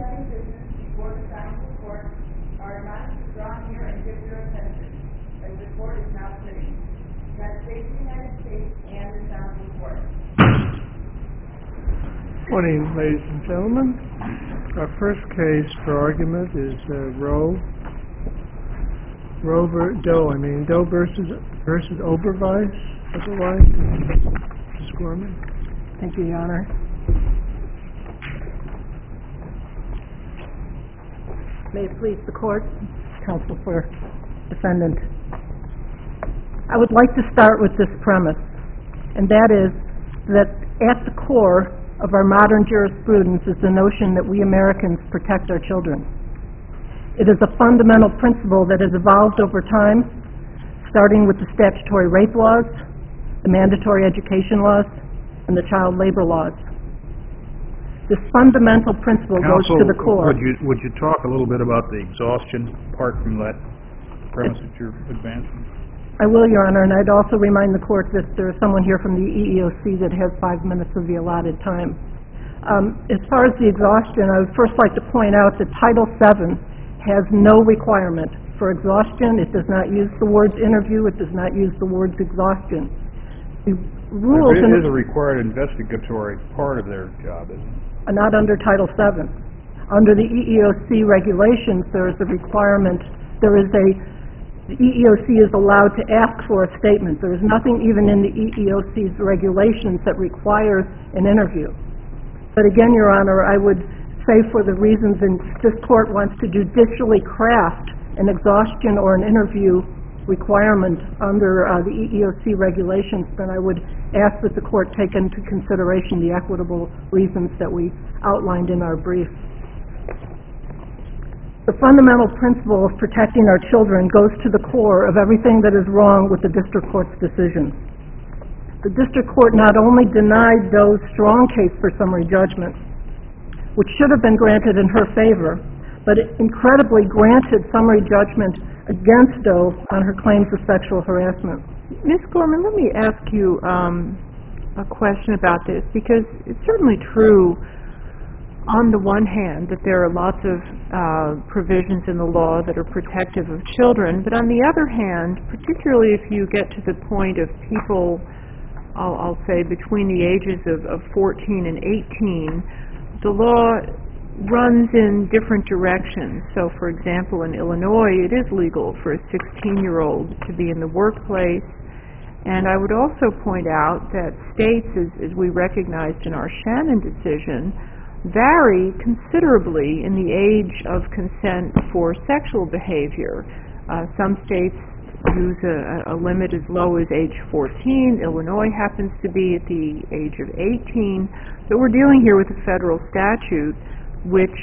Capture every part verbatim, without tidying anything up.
having business before the Honorable Court are admonished to draw near and give their attention, as the Court is now sitting. United States, United States, and this Honorable Court. Morning, ladies and gentlemen. Our first case for argument is uh, Roe. Roe ver- Doe, I mean Doe versus versus Oberweis. Otherwise, Miz Gorman. Thank you, Your Honor. May it please the Court, Counsel for Defendant. I would like to start with this premise, and that is that at the core of our modern jurisprudence is the notion that we Americans protect our children. It is a fundamental principle that has evolved over time, starting with the statutory rape laws, the mandatory education laws, and the child labor laws. This fundamental principle Counsel, goes to the core. Would you, would you talk a little bit about the exhaustion part from that premise that you're advancing? I will, Your Honor, and I'd also remind the Court that there is someone here from the E E O C that has five minutes of the allotted time. Um, as far as the exhaustion, I would first like to point out that Title seven has no requirement for exhaustion. It does not use the words interview. It does not use the words exhaustion. The rules... It is a required investigatory part of their job, isn't it? Not under Title seven. Under the E E O C regulations, there is a requirement, there is a, the E E O C is allowed to ask for a statement. There is nothing even in the E E O C's regulations that requires an interview. But again, Your Honor, I would say for the reasons that this Court wants to judicially craft an exhaustion or an interview requirement under uh, the E E O C regulations, then I would ask that the Court take into consideration the equitable reasons that we outlined in our brief. The fundamental principle of protecting our children goes to the core of everything that is wrong with the District Court's decision. The District Court not only denied Doe's strong case for summary judgment, which should have been granted in her favor, but it incredibly granted summary judgment against Doe on her claims of sexual harassment. Miz Gorman, let me ask you um, a question about this, because it's certainly true on the one hand that there are lots of uh, provisions in the law that are protective of children, but on the other hand, particularly if you get to the point of people, I'll, I'll say between the ages of, of fourteen and eighteen, the law runs in different directions. So, for example, in Illinois, it is legal for a sixteen-year-old to be in the workplace. And I would also point out that states, as, as we recognized in our Shannon decision, vary considerably in the age of consent for sexual behavior. Uh, some states use a, a limit as low as age fourteen. Illinois happens to be at the age of eighteen. So we're dealing here with a federal statute which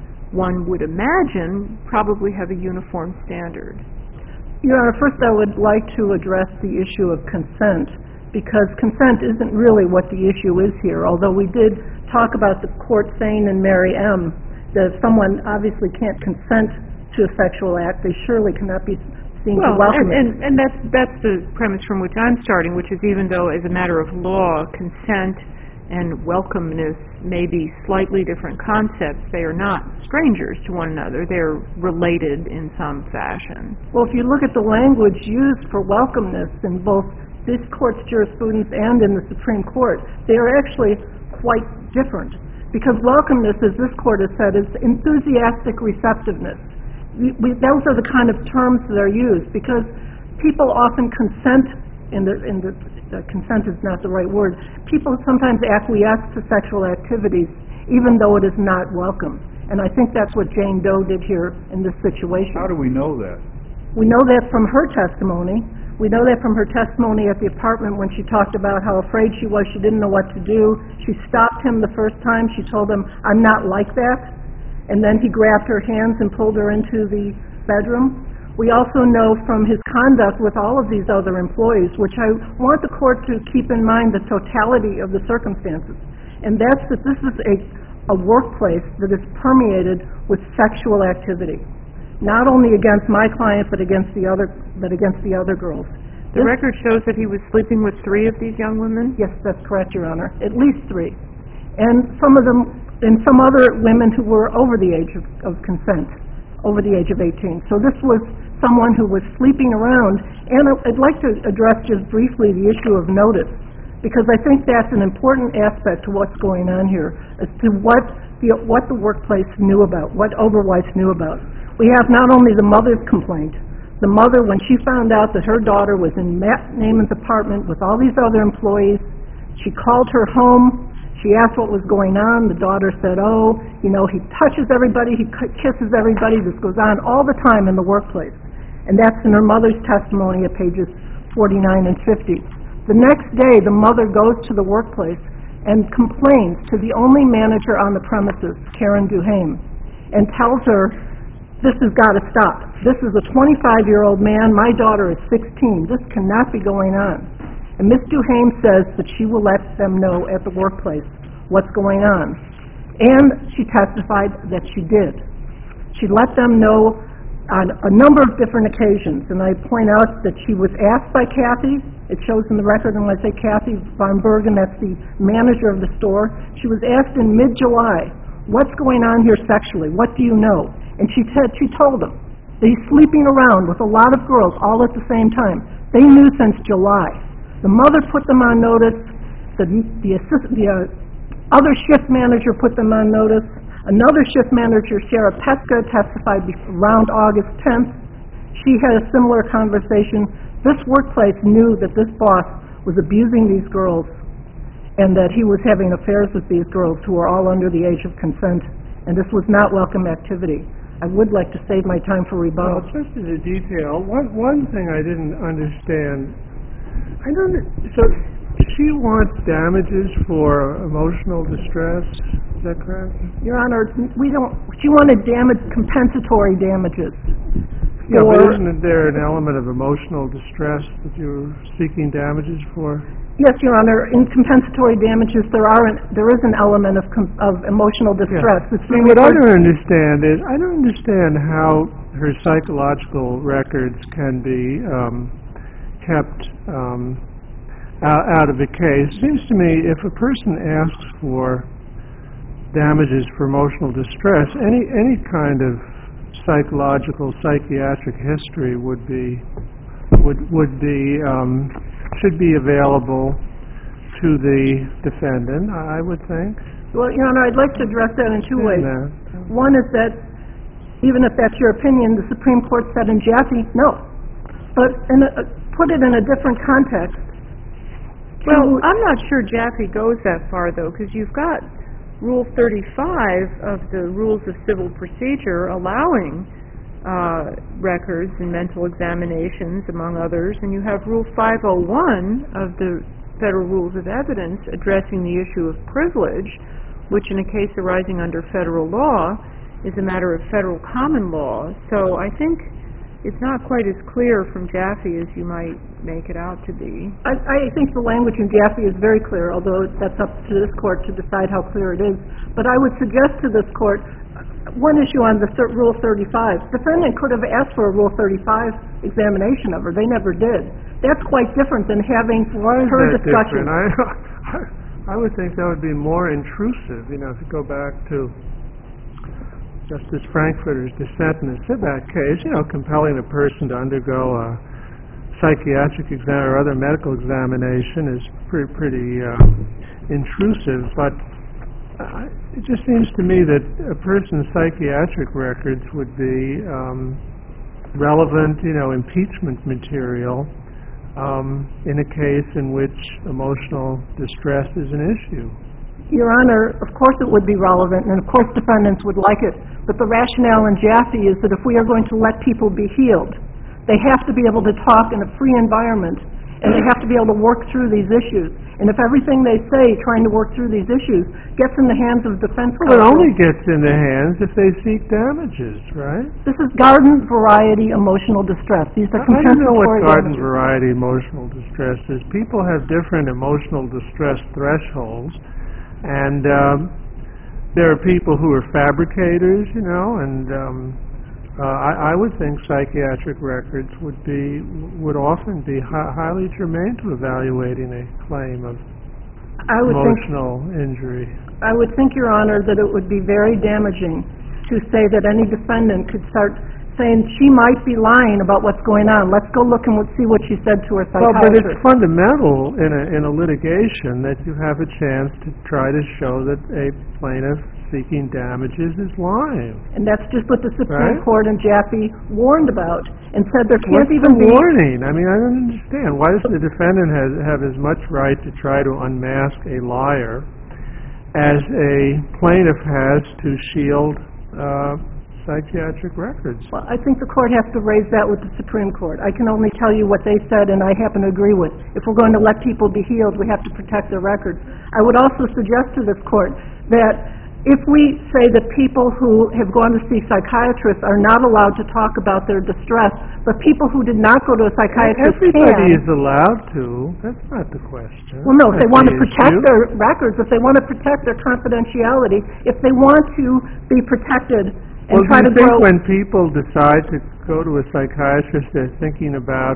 one would imagine probably have a uniform standard. Your Honor, first I would like to address the issue of consent, because consent isn't really what the issue is here, although we did talk about the court saying in Mary M. that if someone obviously can't consent to a sexual act, they surely cannot be seen well, to welcome and, it. And, and that's, that's the premise from which I'm starting, which is even though as a matter of law, consent and welcomeness may be slightly different concepts, they are not strangers to one another. They're related in some fashion. Well, if you look at the language used for welcomeness in both this Court's jurisprudence and in the Supreme Court, they are actually quite different. Because welcomeness, as this Court has said, is enthusiastic receptiveness. We, we, those are the kind of terms that are used, because people often consent in the, in the uh, consent is not the right word. People sometimes acquiesce to sexual activities even though it is not welcome. And I think that's what Jane Doe did here in this situation. How do we know that? We know that from her testimony. We know that from her testimony at the apartment when she talked about how afraid she was. She didn't know what to do. She stopped him the first time. She told him, "I'm not like that." And then he grabbed her hands and pulled her into the bedroom. We also know from his conduct with all of these other employees, which I want the Court to keep in mind the totality of the circumstances, and that's that this is a, a workplace that is permeated with sexual activity, not only against my client but against the other, but against the other girls. The this, record shows that he was sleeping with three of these young women? Yes, that's correct, Your Honor, at least three. And some of them and some other women who were over the age of, of consent, over the age of eighteen. So this was someone who was sleeping around, and I'd like to address just briefly the issue of notice, because I think that's an important aspect to what's going on here, as to what the, what the workplace knew about, what Oberweis knew about. We have not only the mother's complaint. The mother, when she found out that her daughter was in Matt Naiman's apartment with all these other employees, she called her home. She asked what was going on. The daughter said, oh, you know, he touches everybody, he kisses everybody. This goes on all the time in the workplace. And that's in her mother's testimony at pages forty-nine and fifty. The next day, the mother goes to the workplace and complains to the only manager on the premises, Karen Duhame, and tells her, this has got to stop. This is a twenty-five-year-old man. My daughter is sixteen. This cannot be going on. And Miz Duhame says that she will let them know at the workplace what's going on. And she testified that she did. She let them know on a number of different occasions. And I point out that she was asked by Kathy. It shows in the record, and when I say Kathy Von Bergen, that's the manager of the store. She was asked in mid-July, what's going on here sexually? What do you know? And she said, she told them that he's sleeping around with a lot of girls all at the same time. They knew since July. The mother put them on notice. The, the, assist, the uh, other shift manager put them on notice. Another shift manager, Sarah Petka, testified around August tenth. She had a similar conversation. This workplace knew that this boss was abusing these girls and that he was having affairs with these girls who were all under the age of consent, and this was not welcome activity. I would like to save my time for rebuttal. Well, just as a detail, one, one thing I didn't understand, I don't, so she wants damages for emotional distress, is that correct? Your Honor, we don't, she wanted damage, compensatory damages. Yeah, but for- isn't there an element of emotional distress that you're seeking damages for? Yes, Your Honor, in compensatory damages, there are, an, there is an element of, com, of emotional distress. Yeah. It's See, what I don't understand is, I don't understand how her psychological records can be um, kept um, out, out of the case. It seems to me if a person asks for damages for emotional distress, any any kind of psychological, psychiatric history would be would would be um, should be available to the defendant, I would think. Well, Your Honor, I'd like to address that in two ways. That. One is that, even if that's your opinion, the Supreme Court said in Jaffe, no. But in a, put it in a different context. Well, I'm not sure Jaffe goes that far, though, because you've got Rule thirty-five of the Rules of Civil Procedure allowing uh, records and mental examinations, among others, and you have Rule five oh one of the Federal Rules of Evidence addressing the issue of privilege, which in a case arising under federal law is a matter of federal common law. So I think it's not quite as clear from Jaffe as you might make it out to be. I, I think the language in Jaffe is very clear, although that's up to this Court to decide how clear it is. But I would suggest to this Court one issue on the Rule thirty-five. The defendant could have asked for a Rule thirty-five examination of her. They never did. That's quite different than having Why is her that discussion. different? I, I would think that would be more intrusive, you know, to go back to Justice Frankfurter's dissent in the Sibak case, you know, compelling a person to undergo a psychiatric exam or other medical examination is pretty, pretty uh, intrusive, but uh, it just seems to me that a person's psychiatric records would be um, relevant, you know, impeachment material um, in a case in which emotional distress is an issue. Your Honor, of course it would be relevant, and of course defendants would like it, but the rationale in Jaffe is that if we are going to let people be healed, they have to be able to talk in a free environment, and they have to be able to work through these issues. And if everything they say trying to work through these issues gets in the hands of defense counsel... Well, it only gets in their hands if they seek damages, right? This is garden variety emotional distress. These are I don't know what compensatory garden damages. variety emotional distress is. People have different emotional distress thresholds, and um, there are people who are fabricators, you know, and um, uh, I, I would think psychiatric records would be would often be hi- highly germane to evaluating a claim of I would think, emotional injury. I would think, Your Honor, that it would be very damaging to say that any defendant could start saying she might be lying about what's going on. Let's go look and see what she said to her Well, but it's psychiatrist. fundamental in a, in a litigation that you have a chance to try to show that a plaintiff seeking damages is lying. And that's just what the Supreme Right. Court in Jaffe warned about and said there can't What's even the be... warning? I mean, I don't understand. Why does the defendant have, have as much right to try to unmask a liar as a plaintiff has to shield uh, psychiatric records? Well, I think the court has to raise that with the Supreme Court. I can only tell you what they said, and I happen to agree with. If we're going to let people be healed, we have to protect their records. I would also suggest to this court that if we say that people who have gone to see psychiatrists are not allowed to talk about their distress, but people who did not go to a psychiatrist Everybody can... is allowed to. That's not the question. Well, no, if That's they want to the protect issue. their records, if they want to protect their confidentiality, if they want to be protected and Well, try do to you think grow... when people decide to go to a psychiatrist, they're thinking about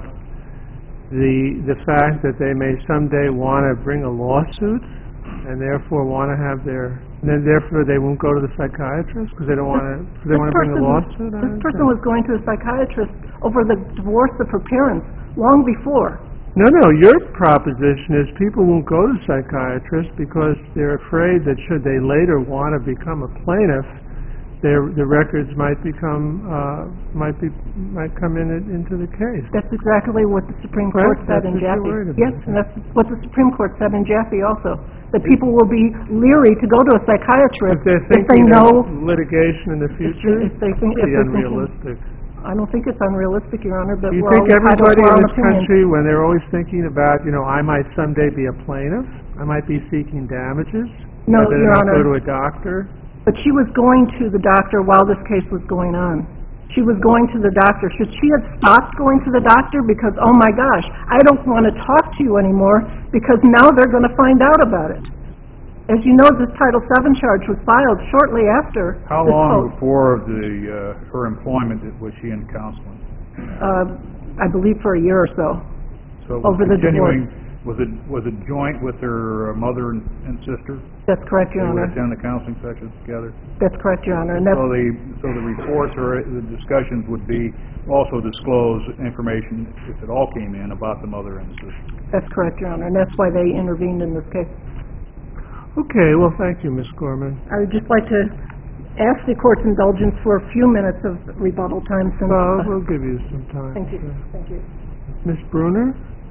the the fact that they may someday want to bring a lawsuit and therefore want to have their... And then therefore they won't go to the psychiatrist because they don't want to... They This want to bring a person- lawsuit? I This don't person think. was going to a psychiatrist over the divorce of her parents long before. No, no, your proposition is people won't go to psychiatrists because they're afraid that should they later want to become a plaintiff, their the records might become uh, might be might come in it, into the case. That's exactly what the Supreme Right, Court said that's in what you're Jaffe. worried about. Yes, and that's what the Supreme Court said in Jaffe also, that people will be leery to go to a psychiatrist If they're if they thinking know... of litigation in the future, If they think... pretty if they're thinking- unrealistic. I don't think it's unrealistic, Your Honor, but Do you we're all think entitled everybody to our in own this opinion. country, when they're always thinking about, you know, I might someday be a plaintiff, I might be seeking damages, No, I better Your not go Honor. to a doctor? But she was going to the doctor while this case was going on. She was going to the doctor. Should she have stopped going to the doctor because, oh my gosh, I don't want to talk to you anymore because now they're going to find out about it? As you know, this Title seven charge was filed shortly after How this long vote. before the, uh, her employment was she in counseling? Uh, I believe for a year or so. So it was Over the continuing, was it, was it joint with her uh, mother and, and sister? That's correct, Your They would Honor. attend the counseling sessions together? That's correct, Your Honor. And that's, So the, so the reports or the discussions would be also disclose information, if it all came in, about the mother and the sister? that's correct, Your Honor. And that's why they intervened in this case. Okay, well, thank you, Miz Gorman. I would just like to ask the court's indulgence for a few minutes of rebuttal time since... Well, uh, we'll give you some time. Thank you, sure. thank you. Miz Bruner?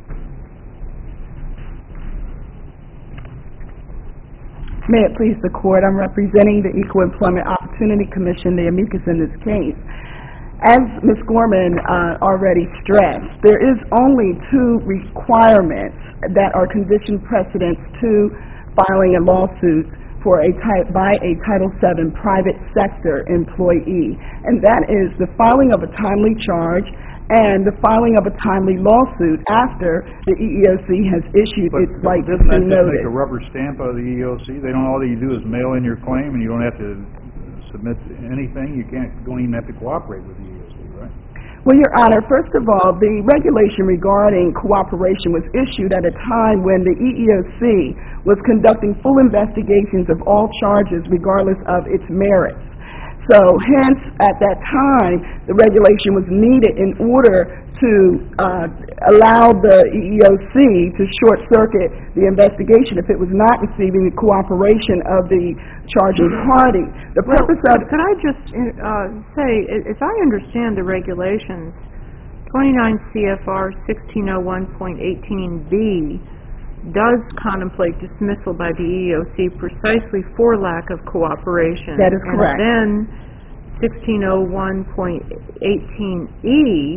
May it please the court, I'm representing the Equal Employment Opportunity Commission, the amicus in this case. As Miz Gorman uh, already stressed, there is only two requirements that are condition precedents to filing a lawsuit for a type, by a Title seven private sector employee, and that is the filing of a timely charge and the filing of a timely lawsuit after the E E O C has issued But its right to doesn't that sue just notice. make a rubber stamp out of the E E O C? They don't, all you do is mail in your claim, and you don't have to submit anything? You can't, don't even have to cooperate with the E E O C, right? Well, Your Honor, first of all, the regulation regarding cooperation was issued at a time when the E E O C was conducting full investigations of all charges regardless of its merits. So hence, at that time, the regulation was needed in order to uh, allow the E E O C to short-circuit the investigation if it was not receiving the cooperation of the charging party. The Well, purpose of... could I just uh, say, a- as I understand the regulations, twenty-nine C F R sixteen oh one point eighteen B does contemplate dismissal by the E E O C precisely for lack of cooperation. That is correct. And then sixteen oh one point eighteen E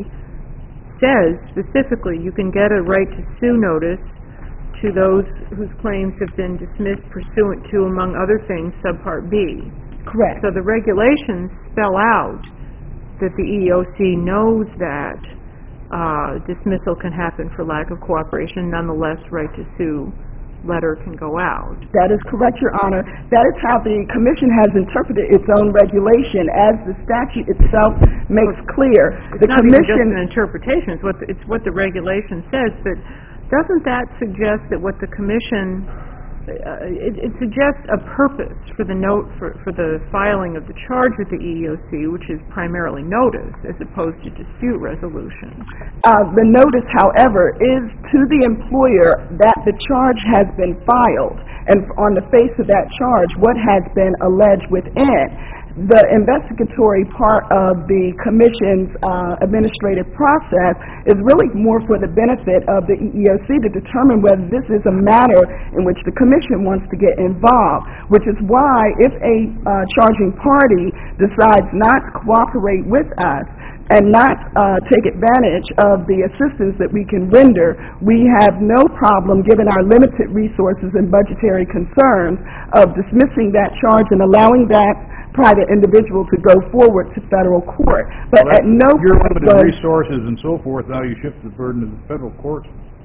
says specifically you can get a right to sue notice to those whose claims have been dismissed pursuant to, among other things, subpart B. Correct. So the regulations spell out that the E E O C knows that uh, dismissal can happen for lack of cooperation. Nonetheless, right to sue letter can go out. That is correct, Your Honor. That is how the Commission has interpreted its own regulation, as the statute itself makes clear. It's The not even just Commission... an interpretation. It's what the, it's what the regulation says. But doesn't that suggest that what the Commission uh, it, it suggests a purpose for the note, for, for the filing of the charge with the E E O C, which is primarily notice as opposed to dispute resolution. Uh, the notice, however, is to the employer that the charge has been filed, and on the face of that charge, what has been alleged within. The investigatory part of the Commission's uh, administrative process is really more for the benefit of the E E O C to determine whether this is a matter in which the Commission wants to get involved, which is why if a uh, charging party decides not to cooperate with us and not uh, take advantage of the assistance that we can render, we have no problem, given our limited resources and budgetary concerns, of dismissing that charge and allowing that private individual to go forward to federal court. But Well, at no Your point limited was, resources and so forth, now you shift the burden to the federal courts.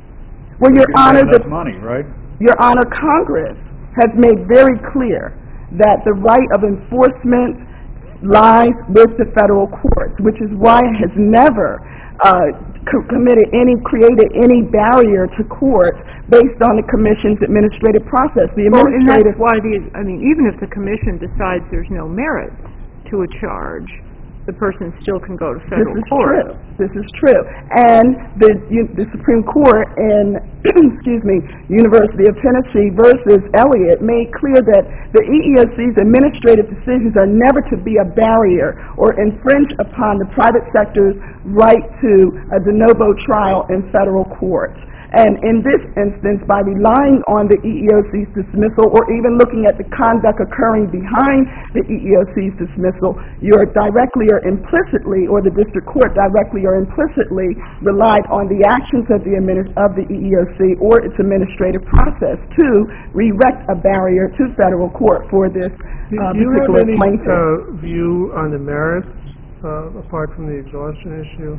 well, Your You have Honor, less the, money, right? Your Honor, Congress has made very clear that the right of enforcement lies with the federal courts, which is why it has never uh, co- committed any, created any barrier to courts based on the Commission's administrative process. The Well, and that's administrative why the, I mean, even if the Commission decides there's no merit to a charge, the person still can go to federal This is court. true. This is true. And the, you, the Supreme Court in, excuse me, University of Tennessee versus Elliott made clear that the E E O C's administrative decisions are never to be a barrier or infringe upon the private sector's right to a de novo trial in federal courts. And in this instance, by relying on the E E O C's dismissal or even looking at the conduct occurring behind the E E O C's dismissal, you're directly or implicitly, or the district court directly or implicitly relied on the actions of the admini- of the E E O C or its administrative process to erect a barrier to federal court for this uh, Do you have particular any plaintiff. uh, view on the merits, uh, apart from the exhaustion issue?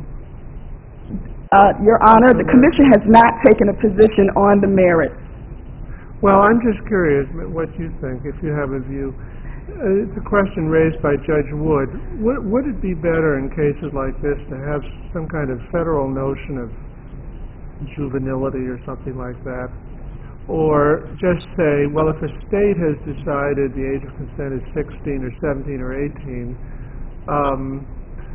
Uh, Your Honor, the Commission has not taken a position on the merits. Well, I'm just curious what you think, if you have a view. Uh, it's a question raised by Judge Wood. Would, would it be better in cases like this to have some kind of federal notion of juvenility or something like that? Or just say, well, if a state has decided the age of consent is sixteen or seventeen or eighteen, um,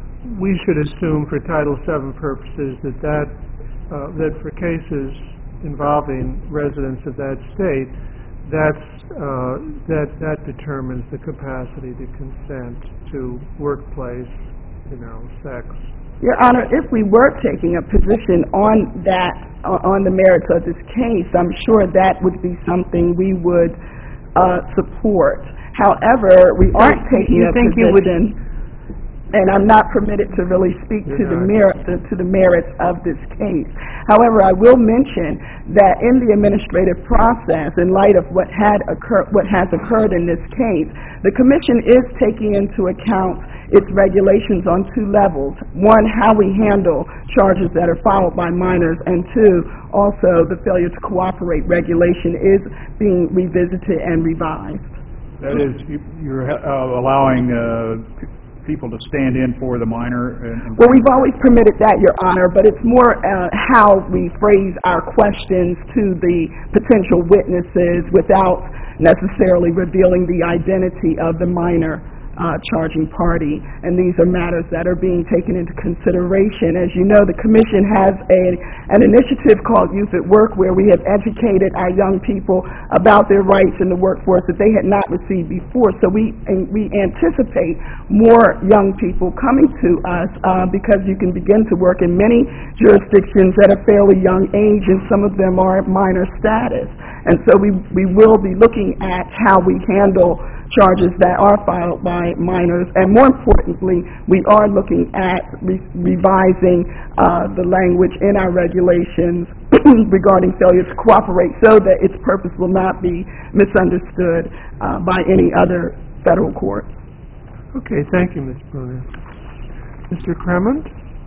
we should assume for Title seven purposes that that, uh, that for cases involving residents of that state, that's, uh, that, that determines the capacity to consent to workplace, you know, sex. Your Honor, if we were taking a position on that, uh, on the merits of this case, I'm sure that would be something we would uh, support. However, we aren't taking You a think you would- position, and I'm not permitted to really speak to You're the not. merit, to the merits of this case. However, I will mention that in the administrative process, in light of what had occurred, what has occurred in this case, the Commission is taking into account its regulations on two levels. One, how we handle charges that are filed by minors, and two, also the failure to cooperate regulation is being revisited and revised. That is, you- you're uh, allowing uh, p- people to stand in for the minor and... and- Well, we've always permitted that, Your Honor, but it's more uh, how we phrase our questions to the potential witnesses without necessarily revealing the identity of the minor uh, charging party. And these are matters that are being taken into consideration. As you know, the Commission has a, an initiative called Youth at Work, where we have educated our young people about their rights in the workforce that they had not received before. So we, and we anticipate more young people coming to us uh, because you can begin to work in many jurisdictions at a fairly young age, and some of them are minor status. And so we, we will be looking at how we handle charges that are filed by minors, and more importantly, we are looking at re- revising uh, the language in our regulations regarding failure to cooperate so that its purpose will not be misunderstood uh, by any other federal court. Okay, thank you, Miz Bruner. Mister Cremont?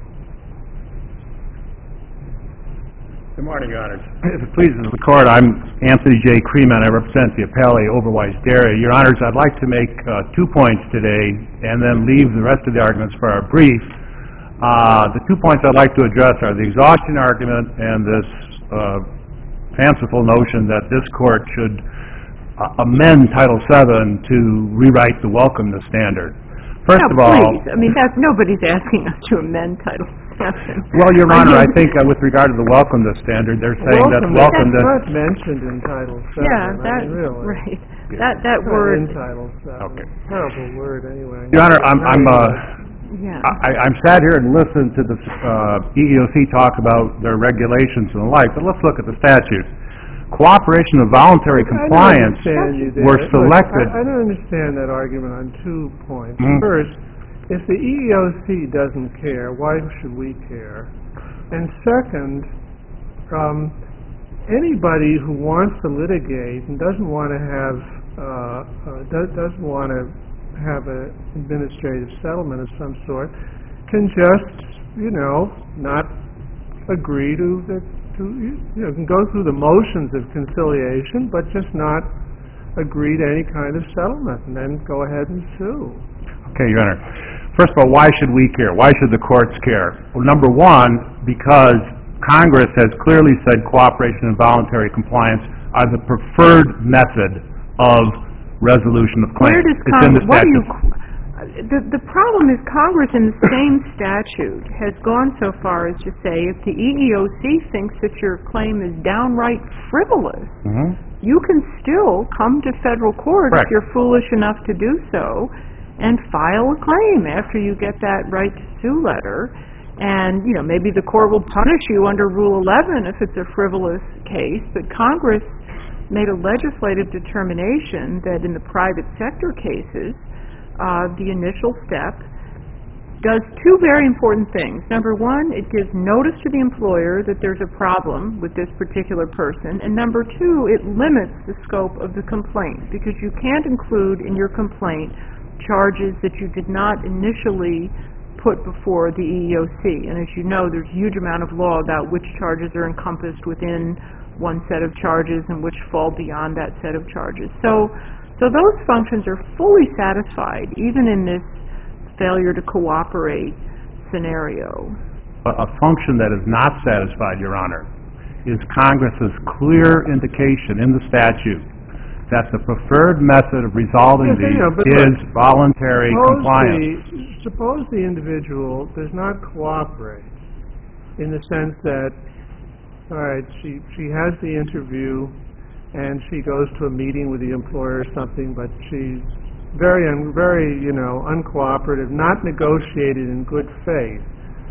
Good morning, Your Honors. If it pleases the Court, I'm Anthony J. Creeman. I represent the appellee, Overwise Dairy. Your Honors, I'd like to make uh, two points today and then leave the rest of the arguments for our brief. Uh, the two points I'd like to address are the exhaustion argument and this uh, fanciful notion that this Court should uh, amend Title seven to rewrite the welcomeness standard. First No, of all... please, I mean, that's, nobody's asking us to amend Title seven. Well, Your Honor, I mean- think uh, with regard to the welcomeness standard, they're saying that Welcome, welcomeness... that's not mentioned in Title seven, Yeah, I that, mean, really. right. That, that It's not word, in Title seven. Okay. Terrible word, anyway. Your Honor, I'm, I'm, uh, yeah. I, I'm sat here and listened to the, uh, E E O C talk about their regulations and the like, but let's look at the statute. Cooperation and voluntary compliance I don't understand you there. were Look, selected... I, I don't understand that argument on two points. Mhm. First, if the E E O C doesn't care, why should we care? And second, um, anybody who wants to litigate and doesn't want to have, uh, uh, does, doesn't want to have an administrative settlement of some sort, can just, you know, not agree to the, to, you know, can go through the motions of conciliation, but just not agree to any kind of settlement, and then go ahead and sue. Okay, Your Honor. First of all, why should we care? Why should the courts care? Well, number one, because Congress has clearly said cooperation and voluntary compliance are the preferred method of resolution of claims. Where does It's in the Congress, what do you, statute. the, the problem is Congress in the same statute has gone so far as to say if the E E O C thinks that your claim is downright frivolous, Mhm. you can still come to federal court Correct. if you're foolish enough to do so and file a claim after you get that right to sue letter. And, you know, maybe the court will punish you under Rule eleven if it's a frivolous case, but Congress made a legislative determination that in the private sector cases, uh, the initial step does two very important things. Number one, it gives notice to the employer that there's a problem with this particular person, and number two, it limits the scope of the complaint, because you can't include in your complaint charges that you did not initially put before the E E O C. And as you know, there's a huge amount of law about which charges are encompassed within one set of charges and which fall beyond that set of charges. So, so those functions are fully satisfied, even in this failure to cooperate scenario. A, a function that is not satisfied, Your Honor, is Congress's clear indication in the statute that the preferred method of resolving Yes, I these know, but is look, voluntary Suppose compliance. the, suppose the individual does not cooperate in the sense that, all right, she, she has the interview and she goes to a meeting with the employer or something, but she's very, un, very, you know, uncooperative, not negotiated in good faith.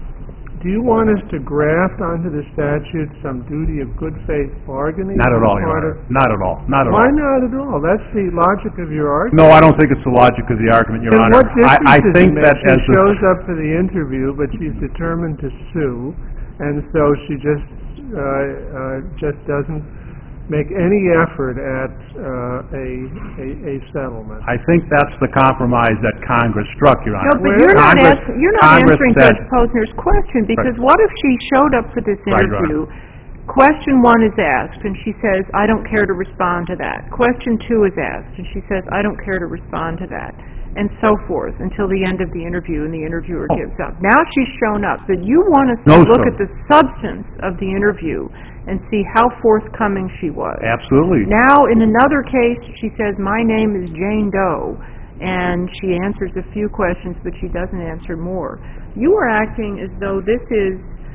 Do you want us to graft onto the statute some duty of good faith bargaining? Not at all, Your Part Honor. of- Not at all. Not at Why all. not at all? That's the logic of your argument. No, I don't think it's the logic of the argument, Your Then Honor. what difference I, I does it think make? that as She the... shows up for the interview, but she's determined to sue, and so she just, uh, uh, just doesn't make any effort at, uh, a, a, a settlement. I think that's the compromise that Congress struck, Your Honor. No, but you're not, Congress- ask, you're not Congress answering said- Judge Posner's question, because Right. what if she showed up for this Right, Your interview, question one is asked, and she says, I don't care to respond to that. Question two is asked, and she says, I don't care to respond to that, and so forth, until the end of the interview, and the interviewer Oh. gives up. Now she's shown up, but you want us No, to look sir. at the substance of the interview and see how forthcoming she was. Absolutely. Now, in another case, she says, my name is Jane Doe, and she answers a few questions, but she doesn't answer more. You are acting as though this is,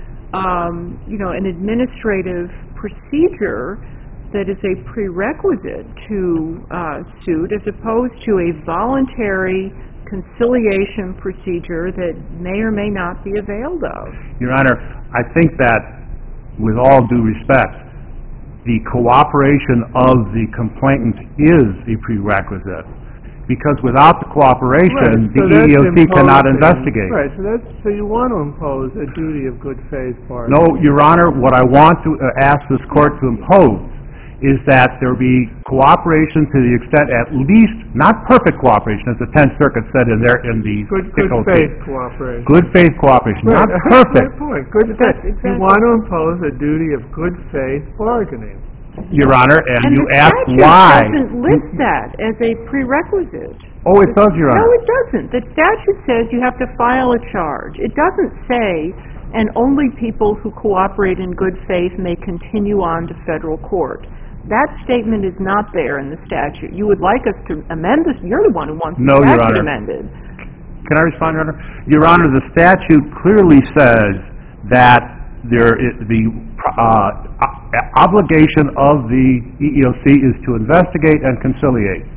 um, you know, an administrative procedure that is a prerequisite to uh, suit, as opposed to a voluntary conciliation procedure that may or may not be availed of. Your Honor, I think that, with all due respect, the cooperation of the complainant is a prerequisite, because without the cooperation, Right, the so E E O that's C cannot imposing- investigate. Right, so that's, so you want to impose a duty of good faith bargaining. No, Your Honor, what I want to uh, ask this court to impose is that there be cooperation to the extent, at least, not perfect cooperation, as the Tenth Circuit said in their, in the... Good, good Pickle faith case. cooperation. Good faith cooperation, Right, not that's perfect. my point, good That's faith. exactly- You want to impose a duty of good faith bargaining. Your Honor, and And you the ask statute why. doesn't list that as a prerequisite. Oh, it does, Your No, Honor. it doesn't. The statute says you have to file a charge. It doesn't say, and only people who cooperate in good faith may continue on to federal court. that statement is not there in the statute. You would like us to amend this, you're the one who wants No, the Your statute Honor. amended. Can I respond, Your Honor? Your Honor, the statute clearly says that there is, the uh, obligation of the E E O C is to investigate and conciliate.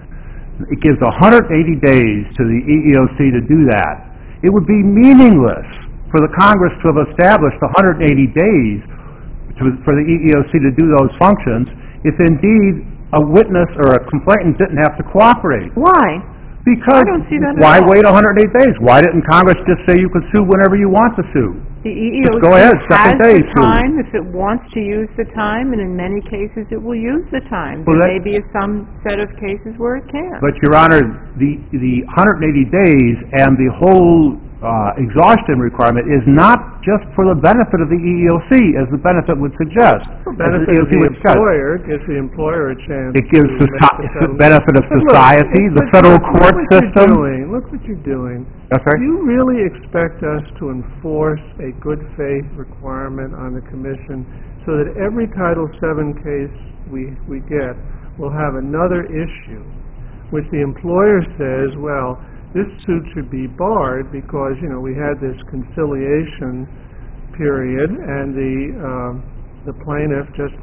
It gives one hundred eighty days to the E E O C to do that. It would be meaningless for the Congress to have established one hundred eighty days to, for the E E O C to do those functions if indeed a witness or a complainant didn't have to cooperate. Why? Because I don't see that at why all. wait one hundred eight days? Why didn't Congress just say you could sue whenever you want to sue? The E E O C Just go ahead, has second day, the sue. time if it wants to use the time, and in many cases it will use the time. Well, There that- may be some set of cases where it can't. But, Your Honor, the, the one hundred eighty days and the whole uh, exhaustion requirement is not just for the benefit of the E E O C, as the benefit would suggest. The as benefit E E O of C the would suggest. employer, gives the employer a chance. It gives to the make the settlement. benefit of But look, society, the look- federal look court what system. You're doing. Look what you're doing. That's right. Do you really expect us to enforce a good faith requirement on the commission so that every Title seven case we, we get will have another issue, which the employer says, well, this suit should be barred because, you know, we had this conciliation period and the, um, the plaintiff just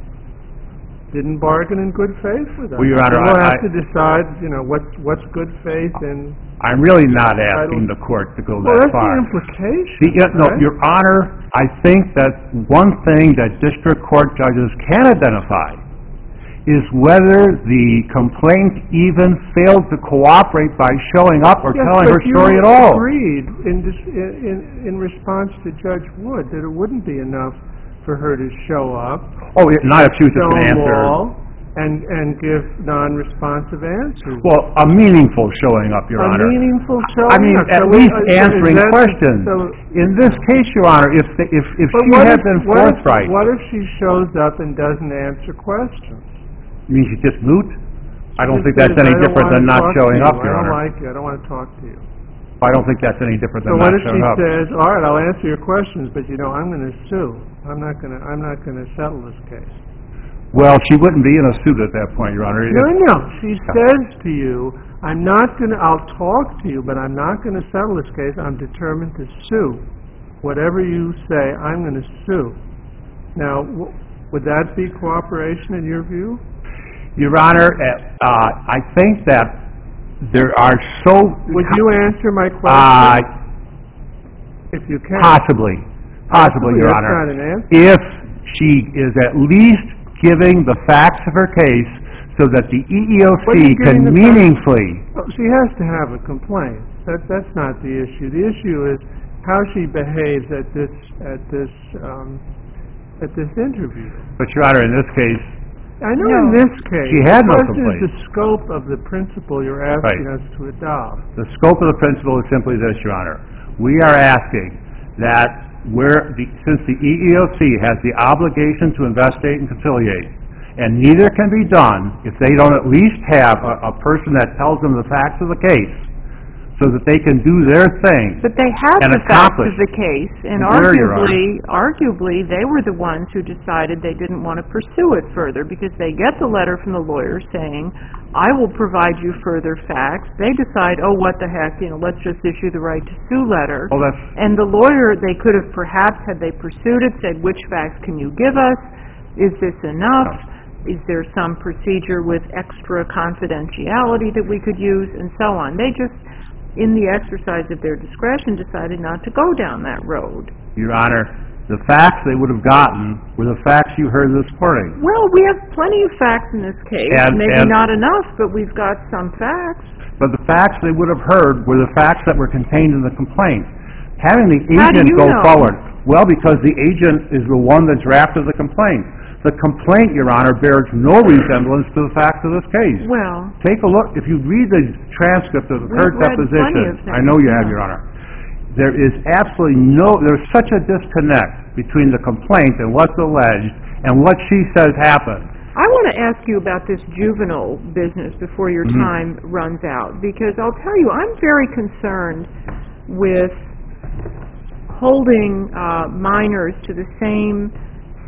didn't bargain in good faith with us. Well, Your Honor, And we'll I- have to decide, you know, what's, what's good faith and... I'm really not asking the court to go Well, that that's far. the implication, The, yeah, no, right? Your Honor, I think that one thing that district court judges can identify is whether the complaint even failed to cooperate by showing up or Yes, telling but her you story at all. agreed in, dis- in, in, in response to Judge Wood that it wouldn't be enough for her to show up, Oh, yeah, not if she was just going to answer. stonewall, and, and give non-responsive answers. Well, a meaningful showing up, Your A Honor. meaningful I showing mean, up. at So we- least uh, so is answering that- questions. so- In this case, Your Honor, if, the- if, if But she what had if- been what if- forthright, What if she shows up and doesn't answer questions? you mean she's just moot? I don't Just think that's says, any "I don't different than wanna not talk to showing you. up, Your I don't Honor. like you, I don't want to talk to you. I don't think that's any different So than what not if she showing up. says, all right, I'll answer your questions, but you know, I'm going to sue. I'm not going to, I'm not going to settle this case. Well, she wouldn't be in a suit at that point, Your Honor. No, no, she says to you, I'm not going to, I'll talk to you, but I'm not going to settle this case. I'm determined to sue. Whatever you say, I'm going to sue. Now, w- would that be cooperation in your view? Your Honor, uh, uh, I think that there are so... Would you answer my Uh, question? If you can. possibly. Possibly, Your That's Honor. not an answer. If she is at least giving the facts of her case so that the E E O What are C you can giving the facts? meaningfully... Well, she has to have a complaint. That, that's not the issue. The issue is how she behaves at this, at this, um, at this interview. But, Your Honor, in this case, I know No. in this case, She had no the question complaint. is the scope of the principle you're asking Right. us to adopt. the scope of the principle is simply this, Your Honor. We are asking that where, the, since the E E O C has the obligation to investigate and conciliate, and neither can be done if they don't at least have a, a person that tells them the facts of the case, so that they can do their thing. But they have and the facts of accomplish. the case, and Where, Your arguably, arguably, they were the ones who decided they didn't want to pursue it further, because they get the letter from the lawyer saying, I will provide you further facts. They decide, oh, what the heck, you know, let's just issue the right to sue letter. Oh, that's, And the lawyer, they could have perhaps, had they pursued it, said, which facts can you give us? Is this enough? Is there some procedure with extra confidentiality that we could use, and so on. They just, in the exercise of their discretion, decided not to go down that road. Your Honor, the facts they would have gotten were the facts you heard this morning. Well, we have plenty of facts in this case. And- Maybe and- not enough, but we've got some facts. But the facts they would have heard were the facts that were contained in the complaint. Having the How do agent you go know? forward, well, because the agent is the one that drafted the complaint. The complaint, Your Honor, bears no resemblance to the facts of this case. Well, Take a look, if you read the transcript of the We've Kurt read plenty of deposition, I know you have, things, Your Honor, there is absolutely no, there's such a disconnect between the complaint and what's alleged and what she says happened. I want to ask you about this juvenile business before your Mhm. time runs out, because I'll tell you, I'm very concerned with holding uh, minors to the same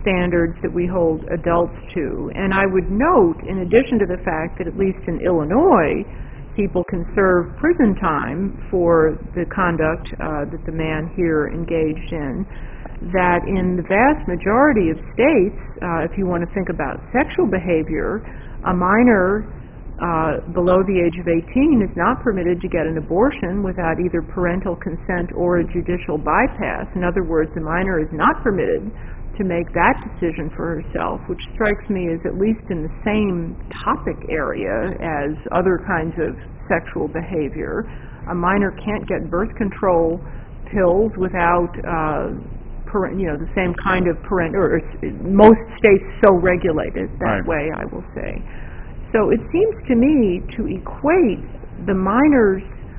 standards that we hold adults to. And I would note, in addition to the fact that at least in Illinois, people can serve prison time for the conduct uh, that the man here engaged in, that in the vast majority of states, uh, if you want to think about sexual behavior, a minor uh, below the age of eighteen is not permitted to get an abortion without either parental consent or a judicial bypass. In other words, the minor is not permitted to make that decision for herself, which strikes me as at least in the same topic area as other kinds of sexual behavior. A minor can't get birth control pills without, uh, parent, you know, the same kind of parent, or, or most states so regulate it that Right. way, I will say. So it seems to me to equate the minor's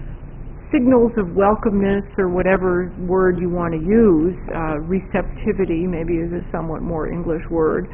signals of welcomeness, or whatever word you want to use, uh, receptivity maybe is a somewhat more English word,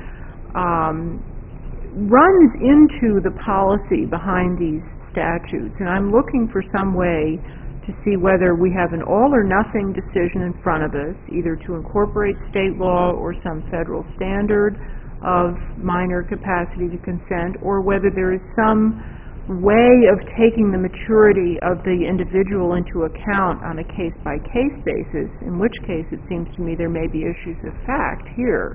um, runs into the policy behind these statutes. And I'm looking for some way to see whether we have an all or nothing decision in front of us, either to incorporate state law or some federal standard of minor capacity to consent, or whether there is some way of taking the maturity of the individual into account on a case-by-case basis, in which case it seems to me there may be issues of fact here.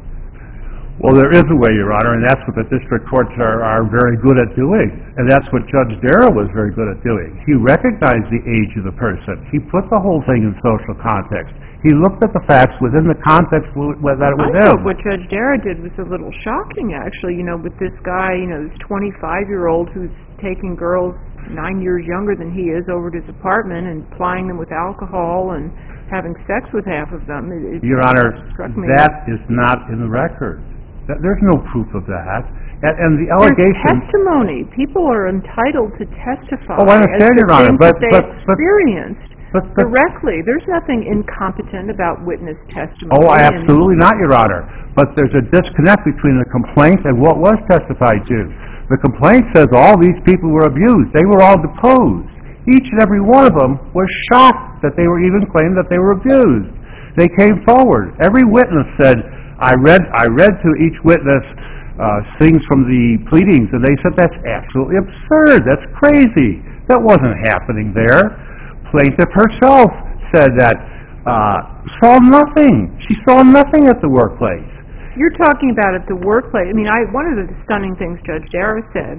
Well, there is a way, Your Honor, and that's what the district courts are, are very good at doing. And that's what Judge Darrow was very good at doing. He recognized the age of the person. He put the whole thing in social context. He looked at the facts within the context w- that it was I thought in. what Judge Darrow did was a little shocking, actually, you know, with this guy, you know, this twenty-five-year-old who's taking girls nine years younger than he is over to his apartment and plying them with alcohol and having sex with half of them. It, it Your Honor, struck me that is not in the record. That, there's no proof of that. And, and the There's allegation... testimony. People are entitled to testify Oh, I understand, as to Your Honor, things but- that they but- but- experienced But, but, directly. There's nothing incompetent about witness testimony. oh, and- absolutely not, Your Honor. But there's a disconnect between the complaint and what was testified to. The complaint says all these people were abused. They were all deposed. Each and every one of them was shocked that they were even claimed that they were abused. They came forward. Every witness said, I read, I read to each witness uh, things from the pleadings, and they said, that's absolutely absurd. That's crazy. That wasn't happening there. Plaintiff herself said that, uh, saw nothing. She saw nothing at the workplace. You're talking about at the workplace. I mean, I, one of the stunning things Judge Darrow said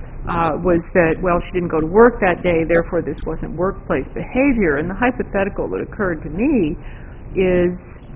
uh, was that, well, she didn't go to work that day, therefore this wasn't workplace behavior. And the hypothetical that occurred to me is,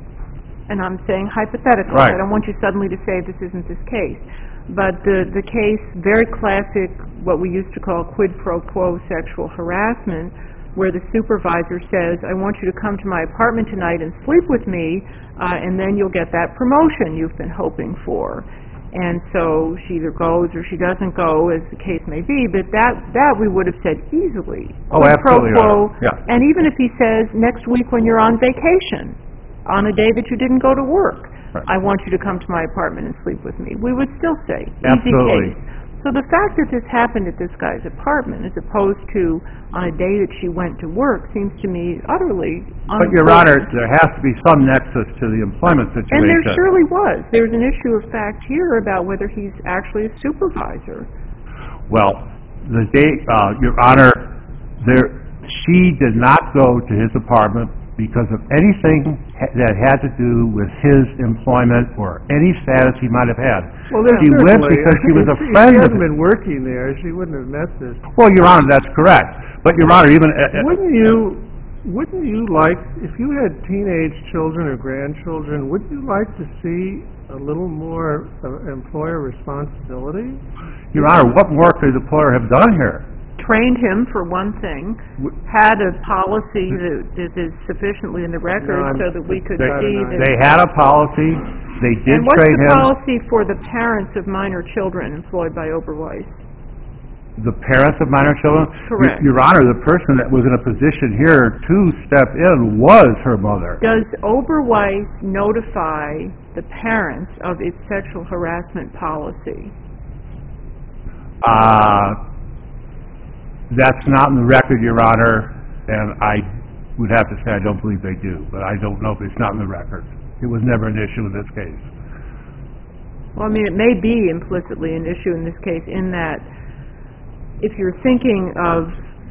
and I'm saying hypothetical, Right. I don't want you suddenly to say this isn't this case, but the, the case, very classic, what we used to call quid pro quo sexual harassment, where the supervisor says, I want you to come to my apartment tonight and sleep with me, uh, and then you'll get that promotion you've been hoping for. And so she either goes or she doesn't go, as the case may be, but that, that we would have said easily. Oh, Quid pro absolutely, quo. Your Honor. Yeah. And even if he says, next week when you're on vacation, on a day that you didn't go to work, Right. I want you to come to my apartment and sleep with me, we would still say, easy Absolutely. case. So the fact that this happened at this guy's apartment, as opposed to on a day that she went to work, seems to me utterly But, Your unimportant. Honor, there has to be some nexus to the employment situation. And there surely was. There's an issue of fact here about whether he's actually a supervisor. Well, the day, uh, Your Honor, there, she did not go to his apartment because of anything ha- that had to do with his employment or any status he might have had. Well, there's She went certainly- because she was a if friend she of hadn't his. been working there, she wouldn't have met this. Well, Your Honor, that's correct. But, Your Honor, even... Uh, uh, Wouldn't you, wouldn't you like, if you had teenage children or grandchildren, wouldn't you like to see a little more uh, employer responsibility? Your Honor, what more could the employer have done here? Trained him, for one thing, W- had a policy that, that is sufficiently in the record No, I'm- so that we could They, see that... they had a policy, they did And what's train the him. policy for the parents of minor children employed by Oberweis? The parents of minor children? Correct. Your, Your Honor, the person that was in a position here to step in was her mother. Does Oberweis notify the parents of its sexual harassment policy? Uh, that's not in the record, Your Honor, and I would have to say I don't believe they do, but I don't know if it's not in the record. It was never an issue in this case. Well, I mean, it may be implicitly an issue in this case in that if you're thinking of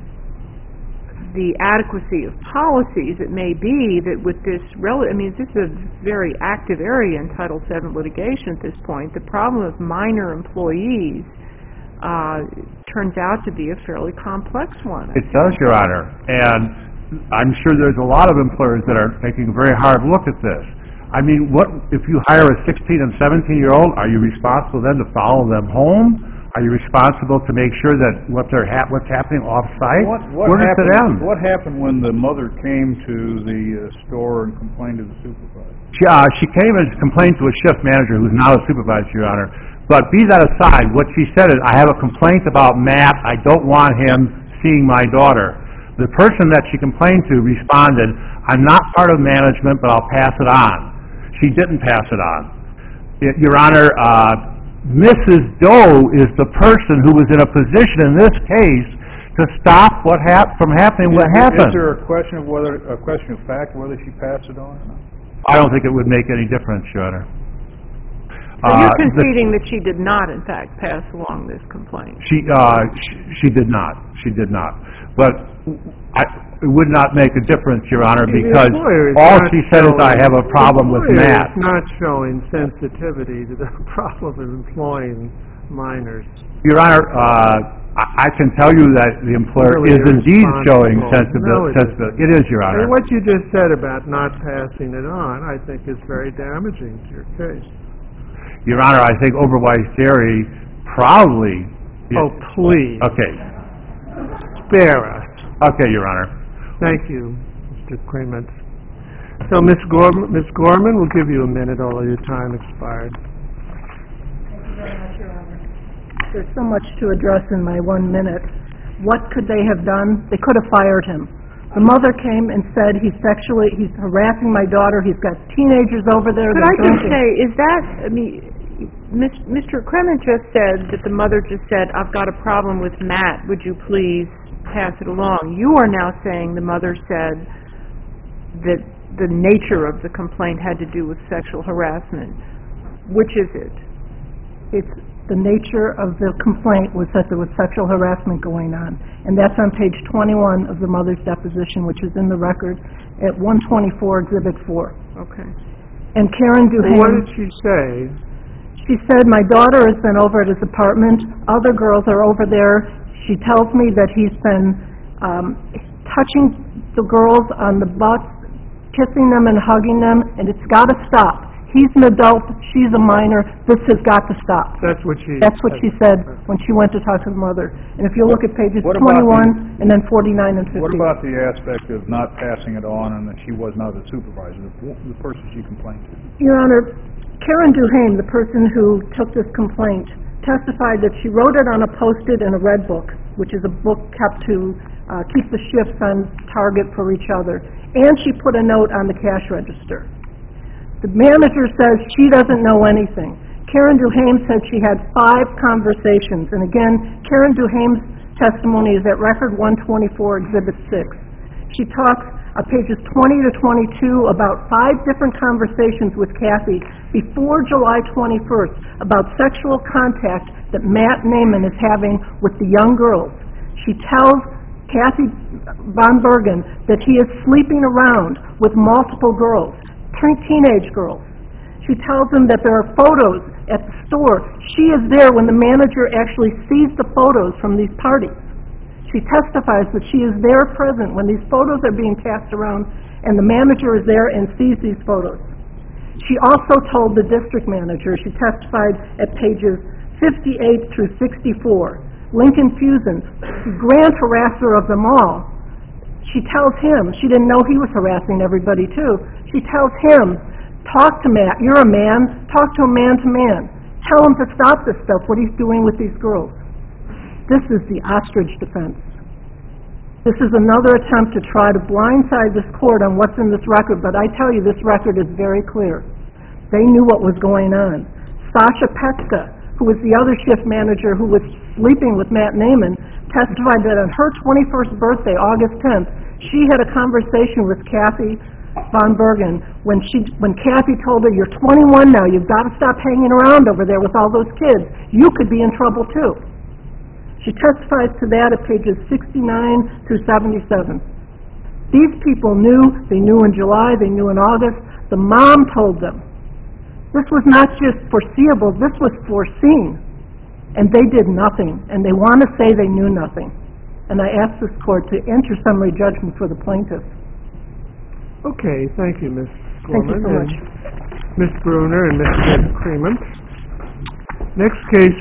the adequacy of policies, it may be that with this rel- I mean, this is a very active area in Title seven litigation at this point. The problem of minor employees uh, turns out to be a fairly complex one. It does, Your Honor, and I'm sure there's a lot of employers that are taking a very hard look at this. I mean, what if you hire a sixteen and seventeen-year-old, are you responsible then to follow them home? Are you responsible to make sure that what they're hap- what's happening off-site? What, what Where does it happened, end? what happened when the mother came to the uh, store and complained to the supervisor? She, uh, she came and complained to a shift manager who's now a supervisor, Your Honor. But be that aside, what she said is, I have a complaint about Matt. I don't want him seeing my daughter. The person that she complained to responded, I'm not part of management, but I'll pass it on. She didn't pass it on. Y- Your Honor, uh, Missus Doe is the person who was in a position in this case to stop what hap- from happening what Is- happened. Is there a question of whether, a question of fact, whether she passed it on or not? I don't think it would make any difference, Your Honor. So Uh, you're the- conceding that she did not, in fact, pass along this complaint? She, uh, she, she did not. She did not. But I, it would not make a difference, Your Honor, The because employer is all not she said is, I showing- have a problem with The employer Matt. is not showing sensitivity to the problem of employing minors. Your Honor, uh, I, I can tell you that the employer Really is indeed showing irresponsible. No, it sensibility. It is, Your And Honor. what you just said about not passing it on, I think is very damaging to your case. Your Honor, I think Overwise Dairy proudly... Oh, please, Okay. spare us. Okay, Your Honor. Thank you, Mister Crements. So, Miz Gorman, Miz Gorman, we'll give you a minute, although your time expired. Thank you very much, Your Honor. There's so much to address in my one minute. What could they have done? They could have fired him. The mother came and said, he's sexually, he's harassing my daughter, he's got teenagers over there, Could they're I just drinking. say, is that, I mean, Mis- Mister Crement just said that the mother just said, I've got a problem with Matt, would you please pass it along? You are now saying the mother said that the nature of the complaint had to do with sexual harassment. Which is it? It's, the nature of the complaint was that there was sexual harassment going on. And that's on page twenty-one of the mother's deposition, which is in the record at one twenty-four, Exhibit four. Okay. And Karen So Duhane... what did she say? She said, my daughter has been over at his apartment, other girls are over there. She tells me that he's been um, touching the girls on the butts, kissing them and hugging them, and it's got to stop. He's an adult, she's a minor, this has got to stop. That's what she... That's what she said when she went to talk to the mother. And if you look at pages What about twenty-one and then forty-nine and fifty. What about the aspect of not passing it on and that she was not the supervisor, the, the person she complained to? Your Honor, Karen Duhane, the person who took this complaint, testified that she wrote it on a Post-it in a red book, which is a book kept to uh, keep the shifts on target for each other, and she put a note on the cash register. The manager says she doesn't know anything. Karen Duhane said she had five conversations, and again, Karen Duhane's testimony is at record one twenty-four, Exhibit six. She talks on pages twenty to twenty-two about five different conversations with Kathy before July twenty-first about sexual contact that Matt Naiman is having with the young girls. She tells Kathy Von Bergen that he is sleeping around with multiple girls, teenage girls. She tells him that there are photos at the store. She is there when the manager actually sees the photos from these parties. She testifies that she is there present when these photos are being passed around, and the manager is there and sees these photos. She also told the district manager, she testified at pages fifty-eight through sixty-four, Lincoln Fusen, the grand harasser of them all. She tells him, she didn't know he was harassing everybody too, she tells him, talk to Matt, you're a man, talk to him man to man. Tell him to stop this stuff, what he's doing with these girls. This is the ostrich defense. This is another attempt to try to blindside this court on what's in this record, but I tell you, this record is very clear. They knew what was going on. Sasha Petska, who was the other shift manager who was sleeping with Matt Naiman, testified that on her twenty-first birthday, August tenth, she had a conversation with Kathy Von Bergen, when she, when Kathy told her, you're twenty-one now, you've got to stop hanging around over there with all those kids, you could be in trouble too. She testifies to that at pages sixty-nine through seventy-seven. These people knew, they knew in July, they knew in August, the mom told them. This was not just foreseeable, this was foreseen. And they did nothing, and they want to say they knew nothing. And I ask this court to enter summary judgment for the plaintiff. Okay, thank you, Miz Thank you Gorman so much. and Miz Bruner and Mister Creeman. Next case